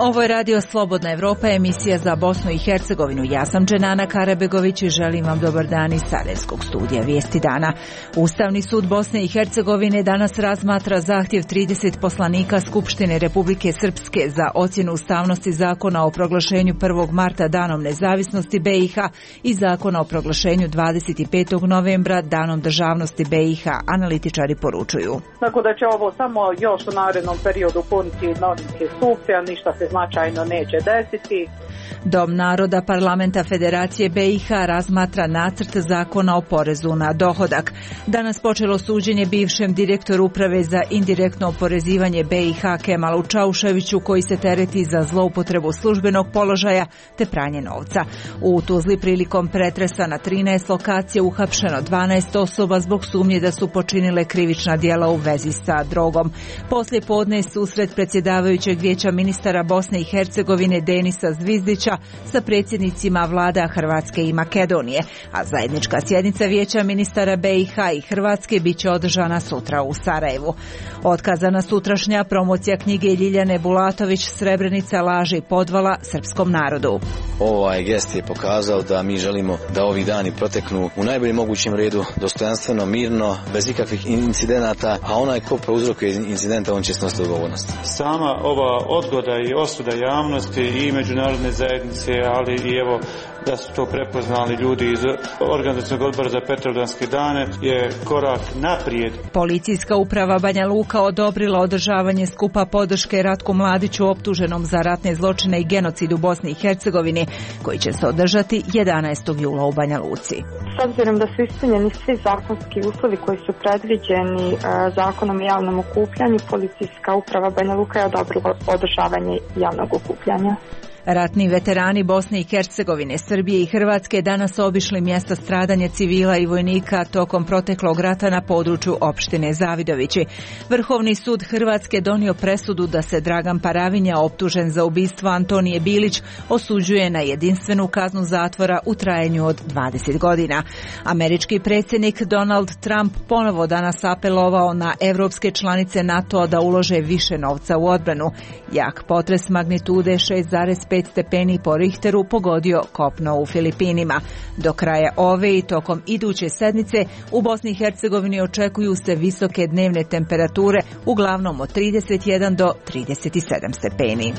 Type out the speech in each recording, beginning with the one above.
Ovo je Radio Slobodna Evropa, emisija za Bosnu i Hercegovinu. Ja sam Dženana Karabegović i želim vam dobar dan iz Sarajevskog studija Vijesti dana. Ustavni sud Bosne i Hercegovine danas razmatra zahtjev 30 poslanika Skupštine Republike Srpske za ocjenu ustavnosti zakona o proglašenju 1. marta danom nezavisnosti BiH i zakona o proglašenju 25. novembra danom državnosti BiH, analitičari poručuju. Tako da će ovo samo još u narednom periodu puniti novinske stupce, a ništa se značajno neće desiti. Dom naroda Parlamenta Federacije BiH razmatra nacrt zakona o porezu na dohodak. Danas počelo suđenje bivšem direktoru uprave za indirektno oporezivanje BiH Kemalu Čauševiću, koji se tereti za zloupotrebu službenog položaja te pranje novca. U Tuzli prilikom pretresa na 13 lokacija uhapšeno 12 osoba zbog sumnje da su počinile krivična djela u vezi sa drogom. Poslije podne susret predsjedavajućeg vijeća ministara Bosne i Hercegovine Denisa Zvizdića sa predsjednicima vlada Hrvatske i Makedonije, a zajednička sjednica vijeća ministara BiH i Hrvatske bit će održana sutra u Sarajevu. Otkazana sutrašnja promocija knjige Ljiljane Bulatović Srebrenica, laži i podvala srpskom narodu. Ovaj gest je pokazao da mi želimo da ovi dani proteknu u najboljem mogućem redu, dostojanstveno, mirno, bez ikakvih incidenata, a onaj ko prouzrokuje incidenta, on će snositi odgovornost. Sama ova odgoda i osuda javnosti i međunarodne zajednice, ali i evo da su to prepoznali ljudi iz Organizacionog odbora za Petrovdanske dane, je korak naprijed. Policijska uprava Banja Luka odobrila održavanje skupa podrške Ratku Mladiću, optuženom za ratne zločine i genocid u Bosni i Hercegovini, koji će se održati 11. jula u Banja Luci. S obzirom da su ispunjeni svi zakonski uslovi koji su predviđeni zakonom o javnom okupljanju, Policijska uprava Banja Luka je odobrila održavanje javnog okupljanja. Ratni veterani Bosne i Hercegovine, Srbije i Hrvatske danas obišli mjesta stradanja civila i vojnika tokom proteklog rata na području opštine Zavidovići. Vrhovni sud Hrvatske donio presudu da se Dragan Paravinja, optužen za ubistvo Antonije Bilić, osuđuje na jedinstvenu kaznu zatvora u trajanju od 20 godina. Američki predsjednik Donald Trump ponovo danas apelovao na evropske članice NATO da ulože više novca u odbranu. Jak potres magnitude 6,5 stepeni po Richteru pogodio kopno u Filipinima. Do kraja ove i tokom iduće sedmice u Bosni i Hercegovini očekuju se visoke dnevne temperature, uglavnom od 31 do 37 stepeni.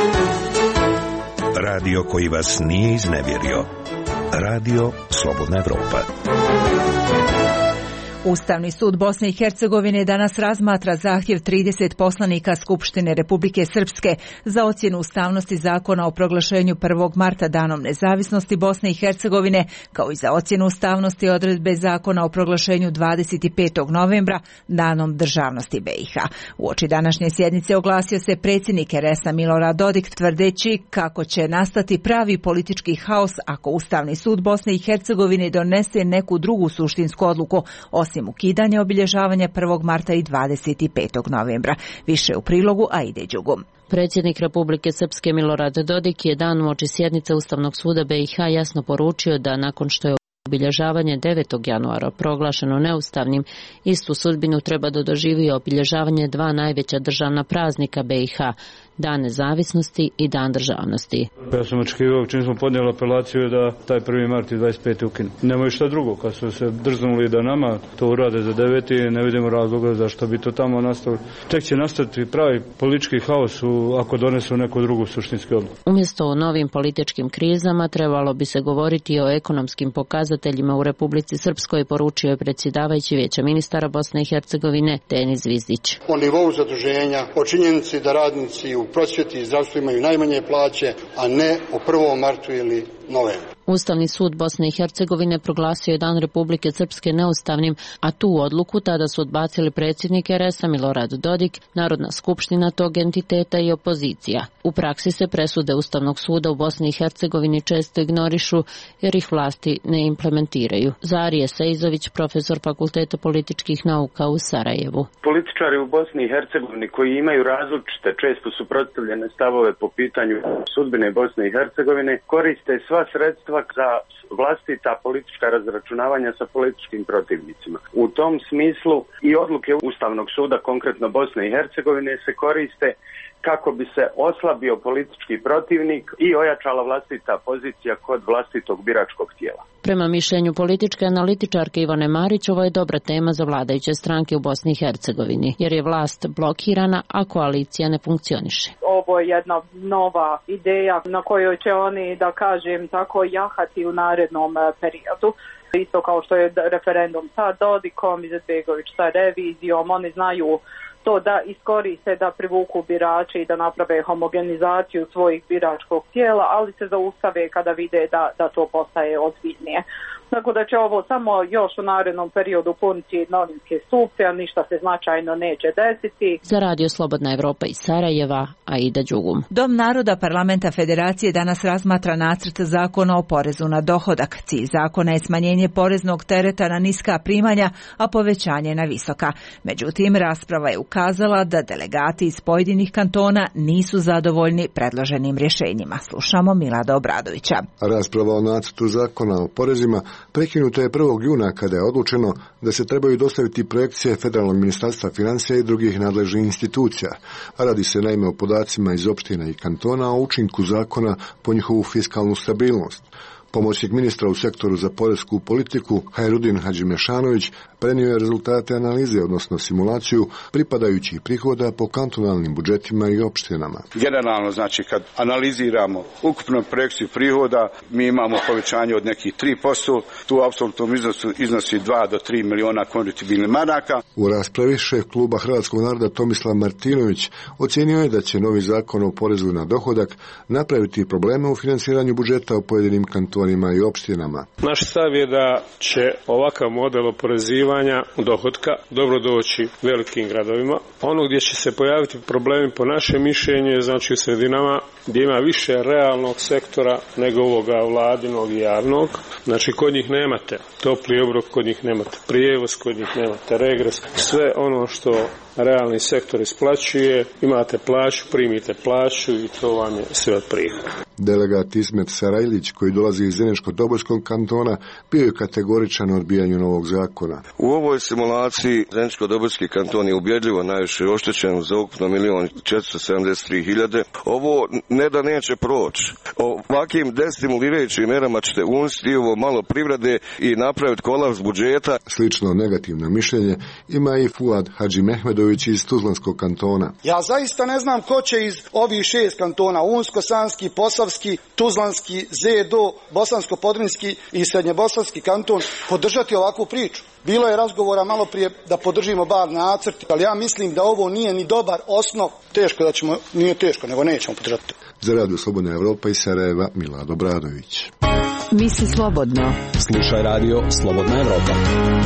Radio koji vas nije iznevjerio. Radio Slobodna Evropa. Ustavni sud Bosne i Hercegovine danas razmatra zahtjev 30 poslanika Skupštine Republike Srpske za ocjenu ustavnosti zakona o proglašenju 1. marta danom nezavisnosti Bosne i Hercegovine, kao i za ocjenu ustavnosti odredbe zakona o proglašenju 25. novembra danom državnosti BiH. Uoči današnje sjednice oglasio se predsjednik RS-a Milorad Dodik, tvrdeći kako će nastati pravi politički haos ako Ustavni sud Bosne i Hercegovine donese neku drugu suštinsku odluku, osim ukidanja obilježavanja 1. marta i 25. novembra. Više u prilogu Aide Đugum. Predsjednik Republike Srpske Milorad Dodik je dan uoči sjednice Ustavnog suda BiH jasno poručio da nakon što je obilježavanje 9. januara proglašeno neustavnim, istu sudbinu treba da doživi obilježavanje dva najveća državna praznika BiH, Dan nezavisnosti i Dan državnosti. Ja sam očekivao, čim smo podnijeli apelaciju, da taj 1. mart i 25. ukinu. Nemaju šta drugo, kad su se drznuli da nama to urade za 9. ne vidimo razloga zašto bi to tamo nastavili. Tek će nastati pravi politički haos ako donesu neku drugu suštinsku odluku. Umjesto o novim političkim krizama trebalo bi se govoriti o ekonomskim pokazateljima u Republici Srpskoj, poručio je predsjedavajući vijeća ministara Bosne i Hercegovine Denis Zvizdić. O nivou zaduženja, o činjenici da radnici u prosvjeti i zdravstvu imaju najmanje plaće, a ne o 1. martu ili novembru. Ustavni sud Bosne i Hercegovine proglasio je Dan Republike Srpske neustavnim, a tu odluku tada su odbacili predsjednik RS-a Milorad Dodik, Narodna skupština tog entiteta i opozicija. U praksi se presude Ustavnog suda u Bosni i Hercegovini često ignorišu jer ih vlasti ne implementiraju. Zarije Sejzović, profesor Fakulteta političkih nauka u Sarajevu. Političari u Bosni i Hercegovini koji imaju različite, često suprotstavljene stavove po pitanju sudbine Bosne i Hercegovine koriste sva sredstva za vlastita politička razračunavanja sa političkim protivnicima. U tom smislu i odluke Ustavnog suda, konkretno Bosne i Hercegovine, se koriste kako bi se oslabio politički protivnik i ojačala vlastita pozicija kod vlastitog biračkog tijela. Prema mišljenju političke analitičarke Ivane Marić, ovo je dobra tema za vladajuće stranke u Bosni i Hercegovini, jer je vlast blokirana, a koalicija ne funkcioniše. Ovo je jedna nova ideja na kojoj će oni, da kažem tako, jahati u narednom periodu. Isto kao što je referendum sa Dodikom, Izetbegović sa revizijom, oni znaju to da iskoriste, da privuku birače i da naprave homogenizaciju svojih biračkog tijela, ali se zaustave kada vide da to postaje ozbiljnije. Tako da će ovo samo još u narednom periodu puniti novinske stupce, a ništa se značajno neće desiti. Za Radio Slobodna Evropa iz Sarajeva, Aida Đugum. Dom naroda Parlamenta Federacije danas razmatra nacrt zakona o porezu na dohodak. Cilj zakona je smanjenje poreznog tereta na niska primanja, a povećanje na visoka. Međutim, rasprava je ukazala da delegati iz pojedinih kantona nisu zadovoljni predloženim rješenjima. Slušamo Milada Obradovića. Rasprava o nacrtu zakona o porezima prekinuto je 1. juna kada je odlučeno da se trebaju dostaviti projekcije Federalnog ministarstva financija i drugih nadležnih institucija. Radi se naime o podacima iz opština i kantona o učinku zakona po njihovu fiskalnu stabilnost. Pomoćnik ministra u sektoru za poresku politiku Hajrudin Hadžimešanović prenio je rezultate analize, odnosno simulaciju pripadajućih prihoda po kantonalnim budžetima i opštinama. Generalno, znači, kad analiziramo ukupnu projekciju prihoda, mi imamo povećanje od nekih 3%, tu u apsolutnom iznosu iznosi 2 do 3 miliona konvertibilnih maraka. U raspravi šef kluba Hrvatskog naroda Tomislav Martinović ocjenio je da će novi zakon o porezu na dohodak napraviti probleme u financiranju budžeta u pojedinim kantonima i opštinama. Naš stav je da će ovakav model oporezivanja dohotka dobro doći velikim gradovima. Ono gdje će se pojaviti problemi po našem mišljenju je znači u sredinama gdje ima više realnog sektora nego ovoga vladinog i javnog. Znači kod njih nemate topli obrok, kod njih nemate prijevoz, kod njih nemate regres. Sve ono što realni sektor isplaćuje, imate plaću, primite plaću i to vam je sve od prihoda. Delegat Ismet Sarajlić, koji dolazi iz Zeničko-Dobojskog kantona, bio je kategoričan u odbijanju novog zakona. U ovoj simulaciji Zeničko-Dobojski kanton je ubjedljivo najviše oštećen za ukupno 1.473.000. Ovo ne da neće proći. Ovakvim destimulirajućim merama ćete unijeti ovo malo privrede i napraviti kolaps budžeta. Slično negativno mišljenje ima i Fuad Hadžimehmedović iz Tuzlanskog kantona. Ja zaista ne znam ko će iz ovih 6 kantona, Unsko-Sanski, Posavski, Tuzlanski, Zedo, Bosansko-Podrinski i Srednjebosanski kanton podržati ovakvu priču. Bilo je razgovora malo prije da podržimo bar nacrt, ali ja mislim da ovo nije ni dobar osnov. Teško da ćemo, nije teško, nego nećemo podržati. Za Radio Slobodna Evropa iz Sarajeva, Milado Obradović. Misli slobodno. Slušaj Radio Slobodna Evropa.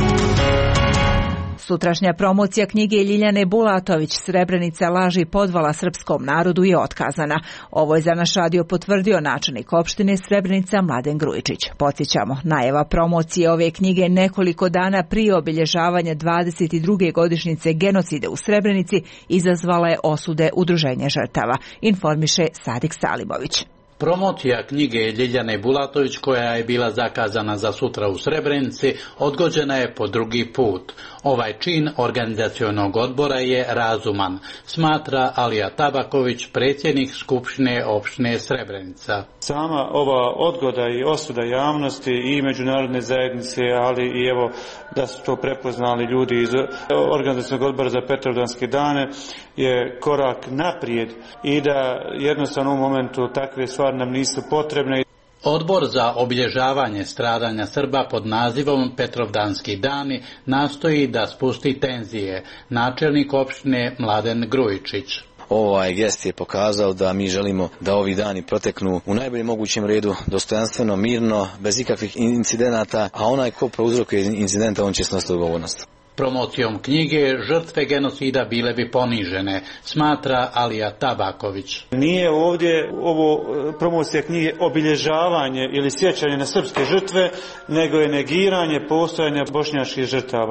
Sutrašnja promocija knjige Ljiljane Bulatović Srebrenica laži podvala srpskom narodu je otkazana. Ovo je za naš radio potvrdio načelnik opštine Srebrenica Mladen Grujičić. Podsjećamo, najava promocije ove knjige nekoliko dana prije obilježavanja 22. godišnjice genocida u Srebrenici izazvala je osude Udruženja žrtava, informiše Sadik Salimović. Promocija knjige Ljiljane Bulatović, koja je bila zakazana za sutra u Srebrenici, odgođena je po drugi put. Ovaj čin organizacionog odbora je razuman, smatra Alija Tabaković, predsjednik Skupštine opštine Srebrenica. Sama ova odgoda i osuda javnosti i međunarodne zajednice, ali i evo da su to prepoznali ljudi iz organizacionog odbora za Petrovdanske dane, je korak naprijed i da jednostavno u momentu takve stvari nam nisu potrebne. Odbor za obilježavanje stradanja Srba pod nazivom Petrovdanski dani nastoji da spusti tenzije. Načelnik opštine Mladen Grujičić. Ovaj gest je pokazao da mi želimo da ovi dani proteknu u najboljem mogućem redu, dostojanstveno, mirno, bez ikakvih incidenata, a onaj ko prouzrokuje incidenta, on će snositi odgovornost. Promocijom knjige žrtve genocida bile bi ponižene, smatra Alija Tabaković. Nije ovdje ovo promocija knjige obilježavanje ili sjećanje na srpske žrtve, nego je negiranje postojanja bošnjačkih žrtava.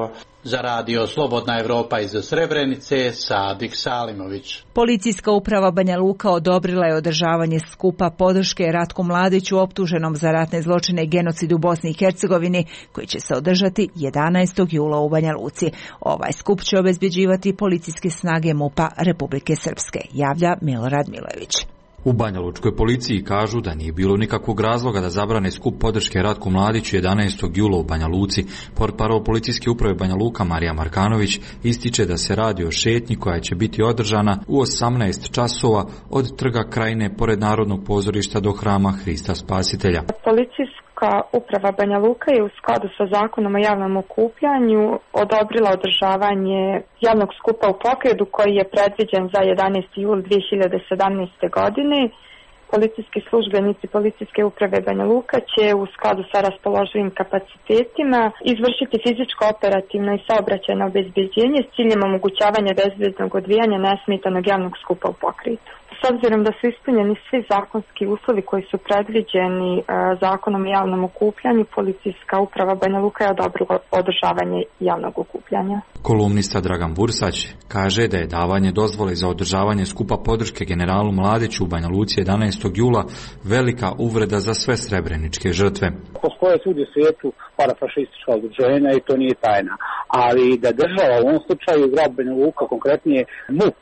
Za radio Slobodna Evropa iz Srebrenice, Sadik Salimović. Policijska uprava Banja Luka odobrila je održavanje skupa podrške Ratku Mladiću optuženom za ratne zločine i genocid u Bosni i Hercegovini, koji će se održati 11. jula u Banja Luci. Ovaj skup će obezbeđivati policijske snage MUP-a Republike Srpske, javlja Milorad Milojević. U Banja Lučkoj policiji kažu da nije bilo nikakvog razloga da zabrane skup podrške Ratku Mladiću 11. jula u Banja Luci. Portparol policijske uprave Banja Luka Marija Markanović ističe da se radi o šetnji koja će biti održana u 18 časova od Trga Krajine pored Narodnog pozorišta do Hrama Hrista Spasitelja. Policijska uprava Banja Luka je u skladu sa zakonom o javnom okupljanju odobrila održavanje javnog skupa u Pokredu koji je predviđen za 11. jul 2017. godine. Policijski službenici Policijske uprave Banja Luka će u skladu sa raspoloživim kapacitetima izvršiti fizičko, operativno i saobraćajno obezbeđenje s ciljem omogućavanja bezbednog odvijanja nesmetanog javnog skupa u Pokredu. S obzirom da su ispunjeni svi zakonski uslovi koji su predviđeni zakonom o javnom okupljanju, Policijska uprava Banja Luka je odobrila održavanje javnog okupljanja. Kolumnista Dragan Bursać kaže da je davanje dozvole za održavanje skupa podrške generalu Mladiću u Banja Luci 11. jula velika uvreda za sve srebreničke žrtve. Postoje svugdje u svijetu parafašistička udruženja i to nije tajna, ali da država u ovom slučaju grad Banja Luka, konkretnije MUP,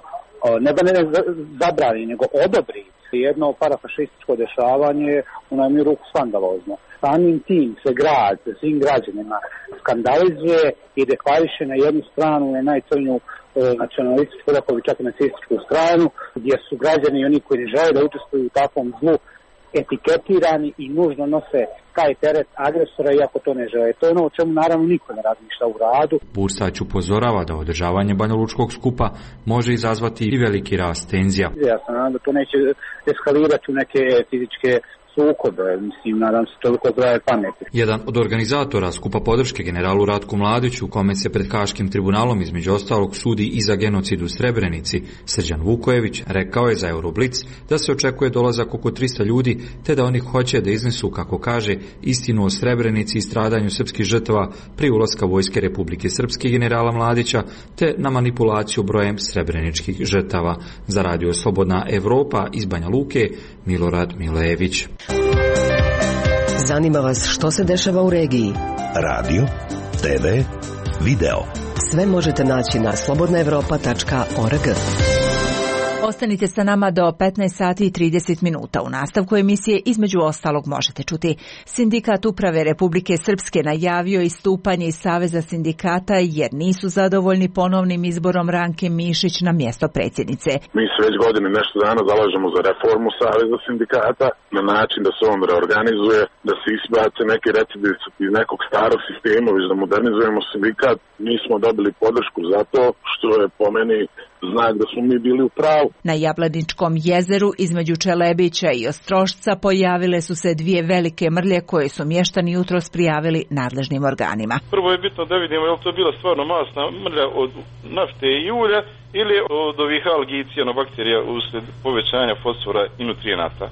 ne da ne zabrani, nego odobri jedno parafašističko dešavanje u najmanju ruku skandalozno. Samim tim se grad svim građanima skandalizuje i deklariše na jednu stranu na najcrnju nacionalističku, rekao bi čak i nacističku stranu, gdje su građani i oni koji ne žele da učestvuju u takvom zlu etiketirani i nužno nose taj teret agresora, iako to ne žele. To je ono o čemu naravno niko ne razmišlja u radu. Bursać upozorava da održavanje banjalučkog skupa može izazvati i veliki rast tenzija. Ja sam nadam da to neće eskalirati u neke fizičke sukobe, mislim, nadam se toliko zdrave pameti. Jedan od organizatora skupa podrške generalu Ratku Mladiću, kome se pred Haškim tribunalom između ostalog sudi i za genocid u Srebrenici, Srđan Vukojević, rekao je za Euroblic da se očekuje dolazak oko 300 ljudi, te da oni hoće da iznesu, kako kaže, istinu o Srebrenici i stradanju srpskih žrtava pri ulaska vojske Republike Srpske generala Mladića, te na manipulaciju brojem srebreničkih žrtava. Za radio Slobodna Evropa iz Banja Luke, Milorad Milojević. Zanima vas što se dešava u regiji? Radio, TV, video. Sve možete naći na slobodnaevropa.org. Ostanite sa nama do 15 sati i 30 minuta. U nastavku emisije između ostalog možete čuti: Sindikat uprave Republike Srpske najavio istupanje iz Saveza sindikata jer nisu zadovoljni ponovnim izborom Ranke Mišić na mjesto predsjednice. Mi se već godinu nešto dana zalažemo za reformu Saveza sindikata na način da se on reorganizuje, da se isbace neki recidivi iz nekog starog sistema, već da modernizujemo sindikat. Mi smo dobili podršku zato što je po meni znak da smo mi bili u pravu. Na Jablaničkom jezeru između Čelebića i Ostrošca pojavile su se dvije velike mrlje koje su mještani jutros prijavili nadležnim organima. Prvo je bitno da vidimo je li to bila stvarno masna mrlja od nafte i ulja ili od ovih algi i cijanobakterija uslijed povećanja fosfora i nutrijenata.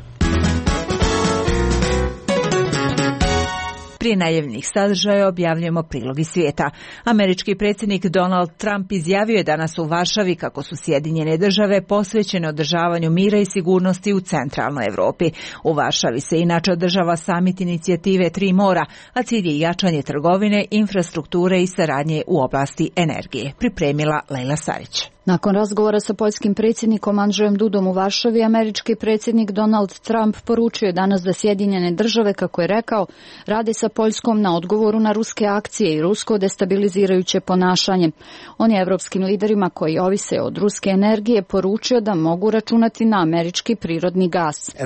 Prije najavljenih sadržaja objavljujemo prilog iz svijeta. Američki predsjednik Donald Trump izjavio je danas u Varšavi kako su Sjedinjene države posvećene održavanju mira i sigurnosti u centralnoj Europi. U Varšavi se inače održava samit inicijative Tri mora, a cilj je jačanje trgovine, infrastrukture i saradnje u oblasti energije. Pripremila Lejla Sarić. Nakon razgovora sa poljskim predsjednikom Andrzejom Dudom u Varšavi, američki predsjednik Donald Trump poručio je danas da Sjedinjene države, kako je rekao, rade sa Poljskom na odgovoru na ruske akcije i rusko destabilizirajuće ponašanje. On je evropskim liderima koji ovise od ruske energije poručio da mogu računati na američki prirodni gas.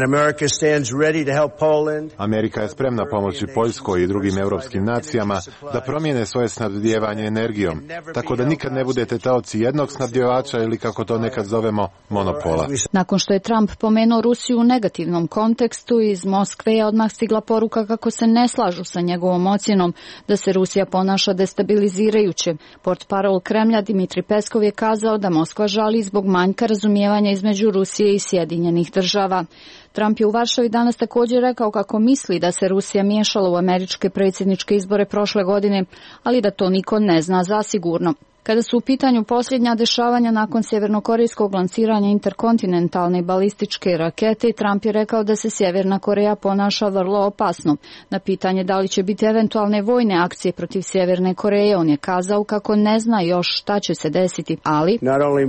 Amerika je spremna pomoći Poljskoj i drugim europskim nacijama da promijene svoje snabdijevanje energijom, tako da nikad ne budete taoci jednog snabdjevača ili, kako to nekad zovemo, monopola. Nakon što je Trump pomenuo Rusiju u negativnom kontekstu, iz Moskve je odmah stigla poruka kako se ne slažu sa njegovom ocjenom da se Rusija ponaša destabilizirajuće. Portparol Kremlja Dmitri Peskov je kazao da Moskva žali zbog manjka razumijevanja između Rusije i Sjedinjenih država. Trump je u Varšavi danas također rekao kako misli da se Rusija miješala u američke predsjedničke izbore prošle godine, ali da to niko ne zna zasigurno. Kada su u pitanju posljednja dešavanja nakon sjevernokorejskog lansiranja interkontinentalne balističke rakete, Trump je rekao da se Sjeverna Koreja ponaša vrlo opasno. Na pitanje da li će biti eventualne vojne akcije protiv Sjeverne Koreje, on je kazao kako ne zna još šta će se desiti, ali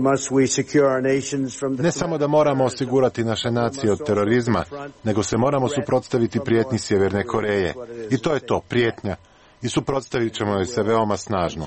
ne samo da moramo osigurati naše nacije od terorizma, nego se moramo suprotstaviti prijetnji Sjeverne Koreje. I to je to, prijetnja. I suprotstavit ćemo joj se veoma snažno.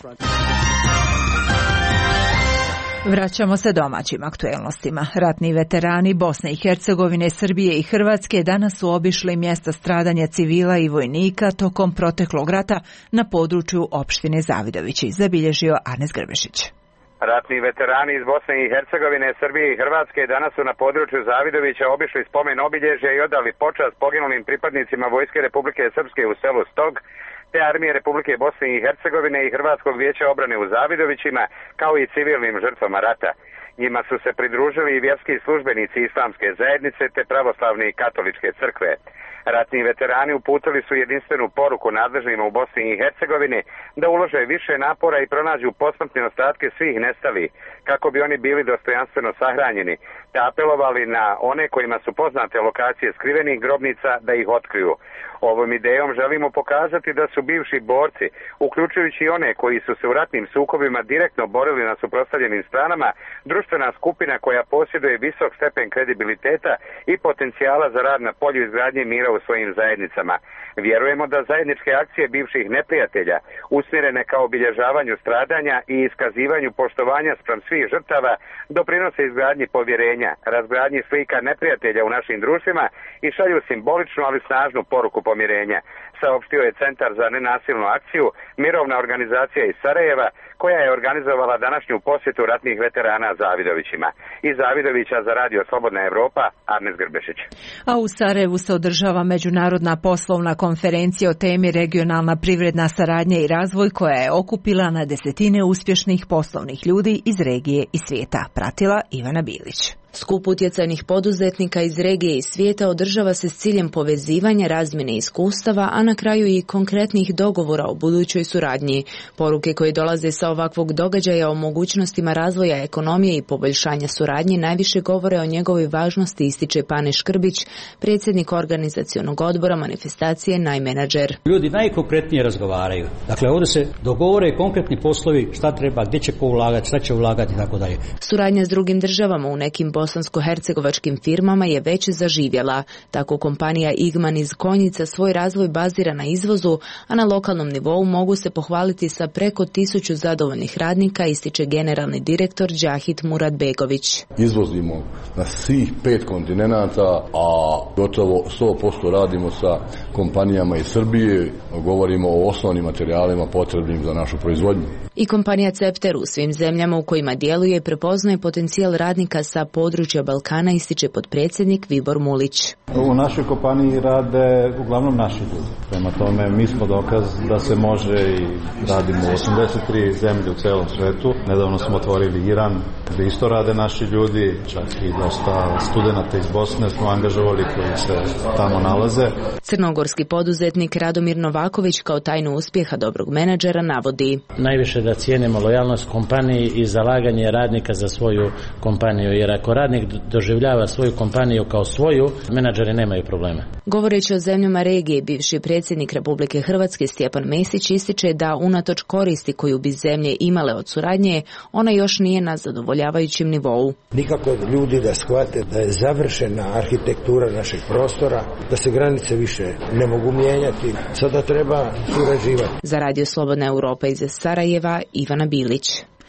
Vraćamo se domaćim aktuelnostima. Ratni veterani Bosne i Hercegovine, Srbije i Hrvatske danas su obišli mjesta stradanja civila i vojnika tokom proteklog rata na području opštine Zavidovići, zabilježio Arnes Grbešić. Ratni veterani iz Bosne i Hercegovine, Srbije i Hrvatske danas su na području Zavidovića obišli spomen obilježja i odali počast poginulim pripadnicima Vojske Republike Srpske u selu Stog, te Armije Republike Bosne i Hercegovine i Hrvatskog vijeća obrane u Zavidovićima, kao i civilnim žrtvama rata. Njima su se pridružili i vjerski službenici islamske zajednice te pravoslavne i katoličke crkve. Ratni veterani uputili su jedinstvenu poruku nadležnima u Bosni i Hercegovini da ulože više napora i pronađu posmrtne ostatke svih nestalih, kako bi oni bili dostojanstveno sahranjeni, te apelovali na one kojima su poznate lokacije skrivenih grobnica da ih otkriju. Ovom idejom želimo pokazati da su bivši borci, uključujući i one koji su se u ratnim sukobima direktno borili na suprotstavljenim stranama, društvena skupina koja posjeduje visok stepen kredibiliteta i potencijala za rad na polju izgradnje mira u svojim zajednicama. Vjerujemo da zajedničke akcije bivših neprijatelja, usmjerene kao obilježavanju stradanja i iskazivanju poštovanja spram svih žrtava, doprinose izgradnji povjerenja, razgradnji slika neprijatelja u našim društvima i šalju simboličnu, ali snažnu poruku pomirenja, saopštio je Centar za nenasilnu akciju, mirovna organizacija iz Sarajeva, koja je organizovala današnju posjetu ratnih veterana Zavidovićima. Iz Zavidovića za Radio Slobodna Evropa, Arnes Grbešić. A u Sarajevu se održava međunarodna poslovna konferencija o temi regionalna privredna saradnja i razvoj, koja je okupila na desetine uspješnih poslovnih ljudi iz regije i svijeta. Pratila Ivana Bilić. Skup utjecajnih poduzetnika iz regije i svijeta održava se s ciljem povezivanja, razmjene iskustava, a na kraju i konkretnih dogovora o budućoj suradnji. Poruke koje dolaze sa ovakvog događaja o mogućnostima razvoja ekonomije i poboljšanja suradnje najviše govore o njegovoj važnosti, ističe Pane Škrbić, predsjednik organizacionog odbora manifestacije Najmenadžer. Ljudi najkonkretnije razgovaraju. Dakle, ovdje se dogovore konkretni poslovi, šta treba, gdje će ko ulagati, šta će ulagati i tako dalje. Suradnja s drugim državama u nekim bosansko-hercegovačkim firmama je već zaživjela. Tako kompanija Igman iz Konjica svoj razvoj bazira na izvozu, a na lokalnom nivou mogu se pohvaliti sa preko 1000 zadovoljnih radnika, ističe generalni direktor Đahit Muratbegović. Izvozimo na svih 5 kontinenata, a gotovo 100% radimo sa kompanijama iz Srbije. Govorimo o osnovnim materijalima potrebnim za našu proizvodnju. I kompanija Cepter u svim zemljama u kojima djeluje prepoznaje potencijal radnika sa područja Balkana, ističe potpredsjednik Vibor Mulić. U našoj kompaniji rade uglavnom naši ljudi. Prema tome mi smo dokaz da se može i radimo u 83 zemlje u celom svetu. Nedavno smo otvorili Iran, gdje isto rade naši ljudi, čak i dosta studenata iz Bosne smo angažovali koji se tamo nalaze. Crnogorski poduzetnik Radomir Novaković kao tajnu uspjeha dobrog menadžera navodi: najviše da cijenimo lojalnost kompaniji i zalaganje radnika za svoju kompaniju, jer ako radnik doživljava svoju kompaniju kao svoju, menadžeri nemaju problema. Govoreći o zemljama regije, bivši predsjednik Republike Hrvatske Stjepan Mesić ističe da unatoč koristi koju bi zemlje imale od suradnje, ona još nije na zadovoljavajućem nivou. Nikako ljudi da shvate da je završena arhitektura našeg prostora, da se granice više ne mogu mijenjati, sada treba surađivati. Za Radio Slobodna Europa iz Sarajeva, Ivana Bilić.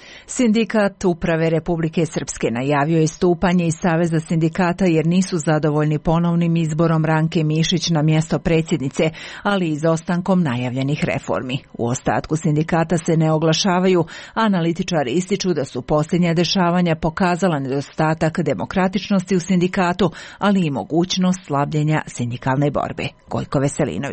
Sindikat Uprave Republike Srpske najavio je istupanje iz Saveza sindikata jer nisu zadovoljni ponovnim izborom Ranke Mišić na mjesto predsjednice, ali i izostankom najavljenih reformi. U ostatku sindikata se ne oglašavaju, analitičari ističu da su posljednja dešavanja pokazala nedostatak demokratičnosti u sindikatu, ali i mogućnost slabljenja sindikalne borbe. Gojko Veselinović.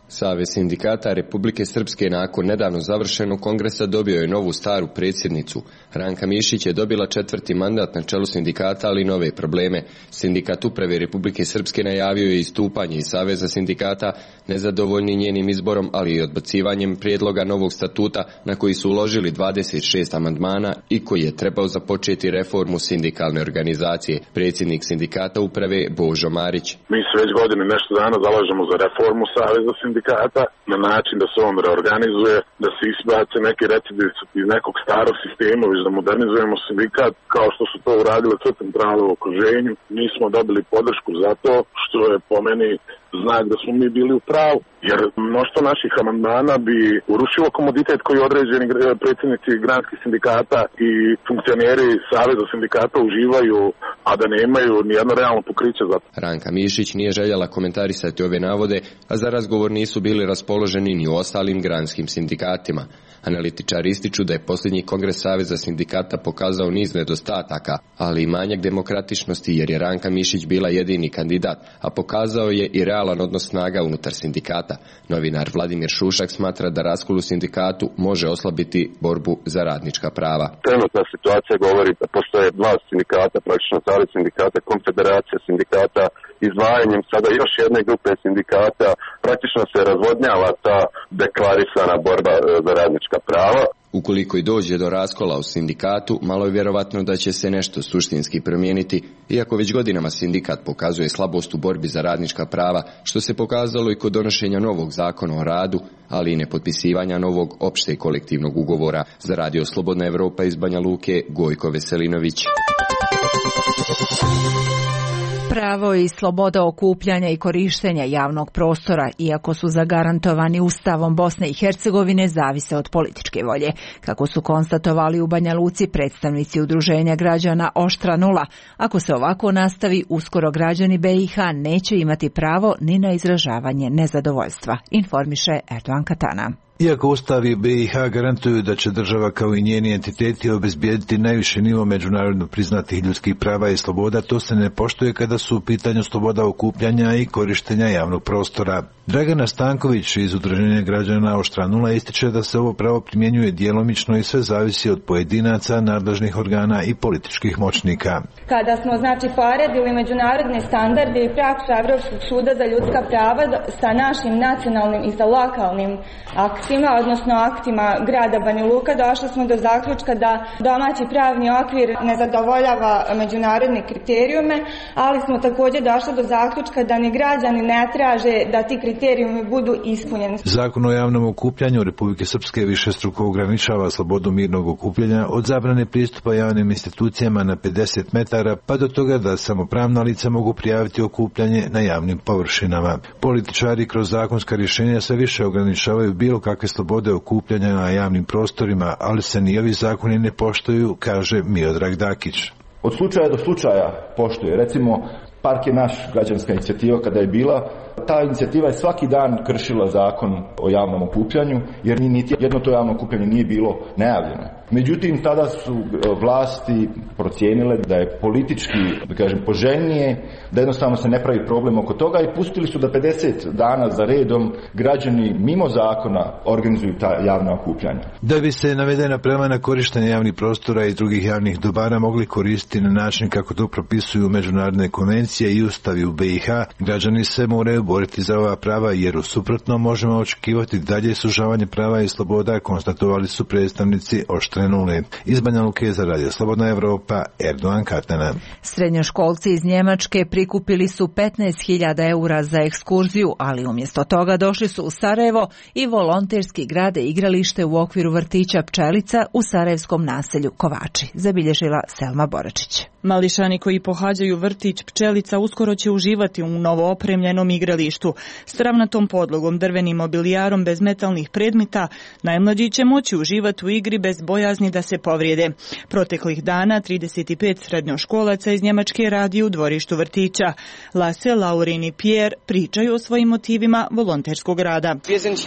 Savez sindikata Republike Srpske nakon nedavno završenog kongresa dobio je novu staru predsjednicu. Ranka Mišić je dobila 4. mandat na čelu sindikata, ali nove probleme. Sindikat uprave Republike Srpske najavio je istupanje iz Saveza sindikata, nezadovoljni njenim izborom, ali i odbacivanjem prijedloga novog statuta na koji su uložili 26 amandmana i koji je trebao započeti reformu sindikalne organizacije. Predsjednik sindikata uprave Božo Marić. Mi se već godine nešto dana zalažemo za reformu Saveza sindikata na način da se on reorganizuje, da se izbace neki recidivi iz nekog starog sistema, već da modernizujemo sindikat kao što su to uradile sve centrale u okruženju. Mi smo dobili podršku za to, što je po meni znak da smo mi bili u pravu, jer mnoštvo naših amandmana bi urušilo komoditet koji određeni predsjednici granskih sindikata i funkcioneri Saveza sindikata uživaju, a da nemaju nijedno realno pokriće za to. Ranka Mišić nije željela komentarisati ove navode, a za razgovor nisu bili raspoloženi ni u ostalim granskim sindikatima. Analitičari ističu da je posljednji kongres Saveza sindikata pokazao niz nedostataka, ali i manjak demokratičnosti jer je Ranka Mišić bila jedini kandidat, a pokazao je i realan odnos snaga unutar sindikata. Novinar Vladimir Šušak smatra da raskol u sindikatu može oslabiti borbu za radnička prava. Trenutna situacija govori da postoje dva sindikata, praktično Savez sindikata, Konfederacija sindikata, izdvajanjem sada još jedne grupe sindikata praktično se razvodnjava ta deklarisana borba za radnička prava. Ukoliko i dođe do raskola u sindikatu, malo je vjerovatno da će se nešto suštinski promijeniti, iako već godinama sindikat pokazuje slabost u borbi za radnička prava, što se pokazalo i kod donošenja novog zakona o radu, ali i nepotpisivanja novog opšte kolektivnog ugovora. Za Radio Slobodna Evropa iz Banja Luke, Gojko Veselinović. Pravo i sloboda okupljanja i korištenja javnog prostora, iako su zagarantovani Ustavom Bosne i Hercegovine, zavise od političke volje. Kako su konstatovali u Banja Luci predstavnici udruženja građana Oštra nula, ako se ovako nastavi, uskoro građani BiH neće imati pravo ni na izražavanje nezadovoljstva, informiše Erdogan Katana. Iako ustavi BiH garantuju da će država kao i njeni entiteti obezbijediti najviši nivo međunarodno priznatih ljudskih prava i sloboda, to se ne poštuje kada su u pitanju sloboda okupljanja i korištenja javnog prostora. Dragana Stanković iz udruženja građana Oštra nula ističe da se ovo pravo primjenjuje djelomično i sve zavisi od pojedinaca, nadležnih organa i političkih moćnika. Kada smo poredili međunarodne standarde i praksu Evropskog suda za ljudska prava sa našim nacionalnim i sa lokalnim aktima, odnosno aktima grada Banja Luka, došli smo do zaključka da domaći pravni okvir ne zadovoljava međunarodne kriterijume, ali smo također došli do zaključka da ni građani ne traže da ti kriterijumi budu ispunjeni. Zakon o javnom okupljanju Republike Srpske višestruko ograničava slobodu mirnog okupljanja od zabrane pristupa javnim institucijama na 50 metara pa do toga da samo pravna lica mogu prijaviti okupljanje na javnim površinama. Političari kroz zakonska rješenja sve više ograničavaju bilo kakve slobode okupljanja na javnim prostorima, ali se ni ovi zakoni ne poštuju, kaže Miodrag Dakić. Od slučaja do slučaja poštuje. Recimo, Park je naš, građanska inicijativa kada je bila, ta inicijativa je svaki dan kršila zakon o javnom okupljanju, jer niti jedno to javno okupljanje nije bilo najavljeno. Međutim, tada su vlasti procijenile da je politički, da kažem, poželjnije, da jednostavno se ne pravi problem oko toga i pustili su da 50 dana za redom građani mimo zakona organizuju ta javna okupljanja. Da bi se navedena prava na korištenje javnih prostora i drugih javnih dobara mogli koristiti na način kako to propisuju međunarodne konvencije i ustavi u BiH, građani se moraju boriti za ova prava jer u suprotno možemo očekivati dalje sužavanje prava i sloboda, konstatovali su predstavnici Oštre nule. Iz Banja Luke za Radio Slobodna Evropa, Erdogan Katana. Srednjoškolci iz Njemačke prikupili su 15.000 eura za ekskurziju, ali umjesto toga došli su u Sarajevo i volonterski grade igralište u okviru vrtića Pčelica u sarajevskom naselju Kovači, zabilježila Selma Boračić. Mališani koji pohađaju vrtić Pčelica uskoro će uživati u novo opremljenom igralištu. S travnatom podlogom, drvenim mobilijarom bez metalnih predmeta, najmlađi će moći uživati u igri bez bojazni da se povrijede. Proteklih dana 35 srednjoškolaca iz Njemačke radi u dvorištu vrtića. Lasse, Laurin i Pierre pričaju o svojim motivima volonterskog rada.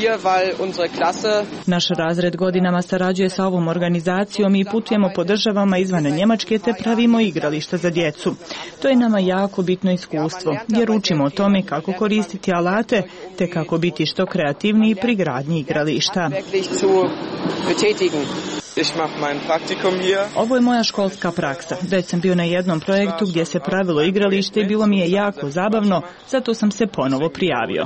Naš razred godinama sarađuje sa ovom organizacijom i putujemo po državama izvan Njemačke te pravimo igralište igrališta za djecu. To je nama jako bitno iskustvo, jer učimo o tome kako koristiti alate, te kako biti što kreativniji pri gradnji igrališta. Ovo je moja školska praksa. Već sam bio na jednom projektu gdje se pravilo igralište i bilo mi je jako zabavno, zato sam se ponovo prijavio.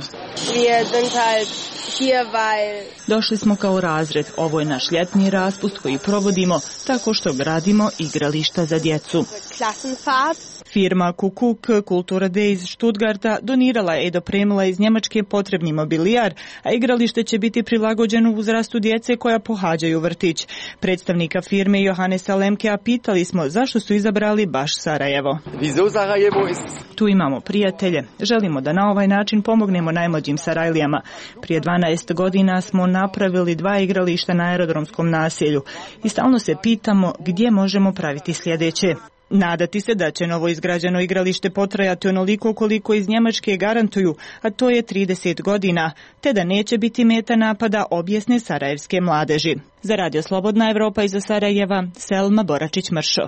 Došli smo kao razred. Ovo je naš ljetni raspust koji provodimo tako što gradimo igrališta za djecu. Firma Kukuk Kultura D iz Stuttgarta donirala je i dopremila iz Njemačke potrebni mobilijar, a igralište će biti prilagođeno uzrastu djece koja pohađaju vrtić. Predstavnika firme Johannesa Lemkea pitali smo zašto su izabrali baš Sarajevo. Tu imamo prijatelje. Želimo da na ovaj način pomognemo najmlađim Sarajlijama. Prije 12 godina smo napravili 2 igrališta na aerodromskom naselju i stalno se pitamo gdje možemo praviti sljedeće. Nadati se da će novo izgrađeno igralište potrajati onoliko koliko iz Njemačke garantuju, a to je 30 godina, te da neće biti meta napada, objasne sarajevske mladeži. Za Radio Slobodna Evropa iza Sarajeva, Selma Boračić-Mršo.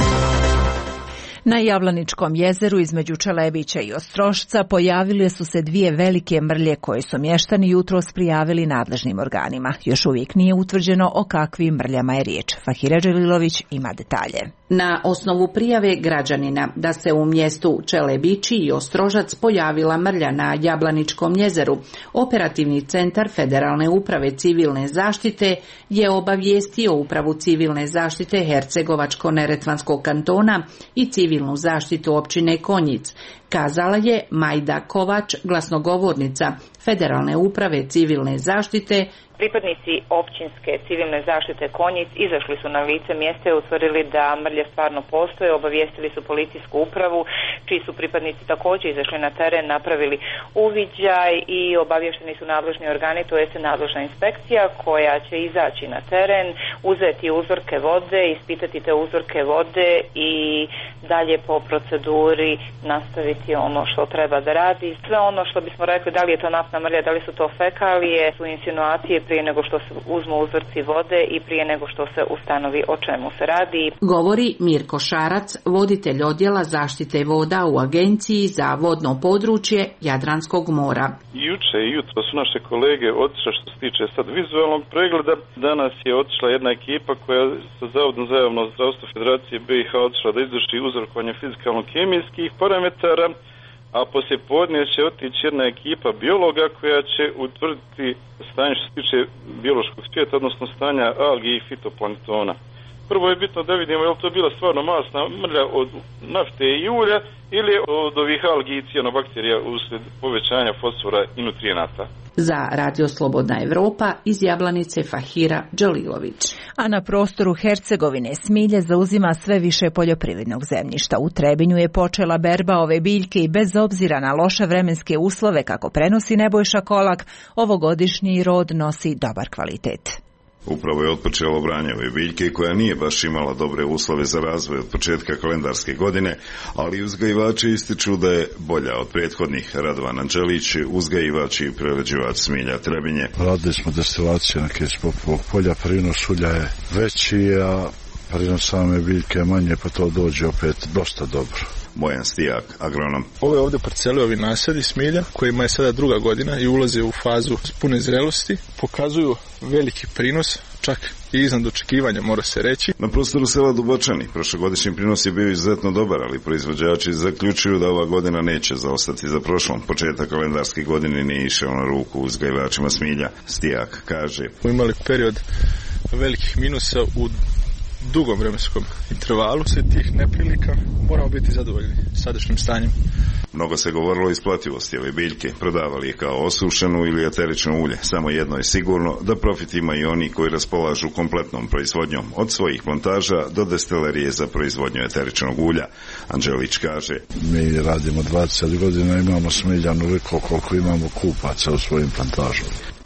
Na Jablaničkom jezeru između Čelebića i Ostrošca pojavile su se 2 velike mrlje koje su mještani jutros prijavili nadležnim organima. Još uvijek nije utvrđeno o kakvim mrljama je riječ. Fahira Đelilović ima detalje. Na osnovu prijave građanina da se u mjestu Čelebići i Ostrožac pojavila mrlja na Jablaničkom jezeru, Operativni centar Federalne uprave civilne zaštite je obavijestio Upravu civilne zaštite Hercegovačko-neretvanskog kantona i civilnu zaštitu općine Konjic, kazala je Majda Kovač, glasnogovornica Federalne uprave civilne zaštite. Pripadnici općinske civilne zaštite Konjic izašli su na lice mjesta i utvrdili da mrlje stvarno postoje, obavijestili su policijsku upravu, čiji su pripadnici također izašli na teren, napravili uviđaj i obavješteni su nadležni organi, to jest nadležna inspekcija koja će izaći na teren, uzeti uzorke vode, ispitati te uzorke vode i dalje po proceduri nastaviti ono što treba da radi. Sve ono što bismo rekli, da li je to naftna mrlja, da li su to fekalije, su insinuacije prije nego što se uzmu uzorci vode i prije nego što se ustanovi o čemu se radi. Govori Mirko Šarac, voditelj odjela zaštite voda u Agenciji za vodno područje Jadranskog mora. Juče i jutro su naše kolege otišle što se tiče sad vizualnog pregleda. Danas je otišla jedna ekipa koja sa Zavodom za javno zdravstvo Federacije BiH otišla da izvrši uzorkovanje fizikalno-kemijskih parametara, a poslije podne će otići jedna ekipa biologa koja će utvrditi stanje što se tiče biološkog svijeta, odnosno stanja algi i fitoplanktona. Prvo je bitno da vidimo je li to bila stvarno masna mrlja od nafte i ulja ili od ovih algi i cijanobakterija uslijed povećanja fosfora i nutrijenata. Za Radio Slobodna Evropa iz Jablanice Fahira Đalilović. A na prostoru Hercegovine smilje zauzima sve više poljoprivrednog zemljišta. U Trebinju je počela berba ove biljke i bez obzira na loše vremenske uslove, kako prenosi Nebojša Kolak, ovogodišnji rod nosi dobar kvalitet. Upravo je otpočelo branje ove biljke koja nije baš imala dobre uslove za razvoj od početka kalendarske godine, ali uzgajivači ističu da je bolja od prethodnih. Radovan Anđelić, uzgajivač i prerađivač smilja Trebinje. Radili smo destilaciju na Kespopovog polja, prinos ulja je veći, a prinos same biljke je manje, pa to dođe opet dosta dobro. Bojan Stijak, agronom. Ove ovdje parcele, ovi nasadi smilja, kojima je sada 2. godina i ulaze u fazu pune zrelosti, pokazuju veliki prinos, čak i iznad očekivanja, mora se reći. Na prostoru sela Dubočani prošlogodišnji prinos je bio izuzetno dobar, ali proizvođači zaključuju da ova godina neće zaostati za prošlom. Početak kalendarske godine nije išao na ruku uzgajivačima smilja. Stijak kaže: Imali period velikih minusa u dugom vremenskom intervalu, sve tih neprilika moramo biti zadovoljni sadašnjim stanjem. Mnogo se govorilo o isplativosti ove biljke, prodavali je kao osušenu ili eterično ulje. Samo jedno je sigurno, da profit imaju oni koji raspolažu kompletnom proizvodnjom, od svojih montaža do destilerije za proizvodnju eteričnog ulja. Anđelić kaže: Mi radimo 20 godina, imamo smilja onoliko koliko imamo kupaca u svojim plantažama.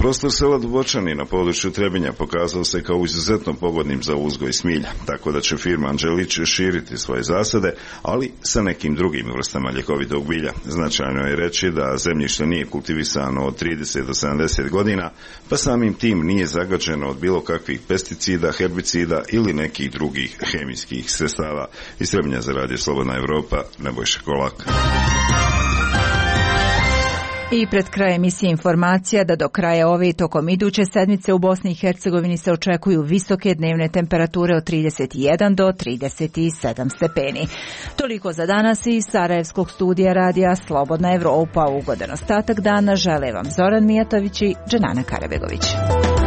Prostor sela Dubočani na području Trebinja pokazao se kao izuzetno pogodnim za uzgoj smilja, tako da će firma Anđelić širiti svoje zasade, ali sa nekim drugim vrstama ljekovitog bilja. Značajno je reći da zemljište nije kultivisano od 30 do 70 godina, pa samim tim nije zagađeno od bilo kakvih pesticida, herbicida ili nekih drugih hemijskih sredstava. Iz Trebinja za Radio Slobodna Evropa, Nebojša Kolak. I pred kraj emisije informacija da do kraja ove i tokom iduće sedmice u Bosni i Hercegovini se očekuju visoke dnevne temperature od 31 do 37 stepeni. Toliko za danas iz Sarajevskog studija radija Slobodna Evropa. Ugodan ostatak dana žele vam Zoran Mijatović i Dženana Karabegović.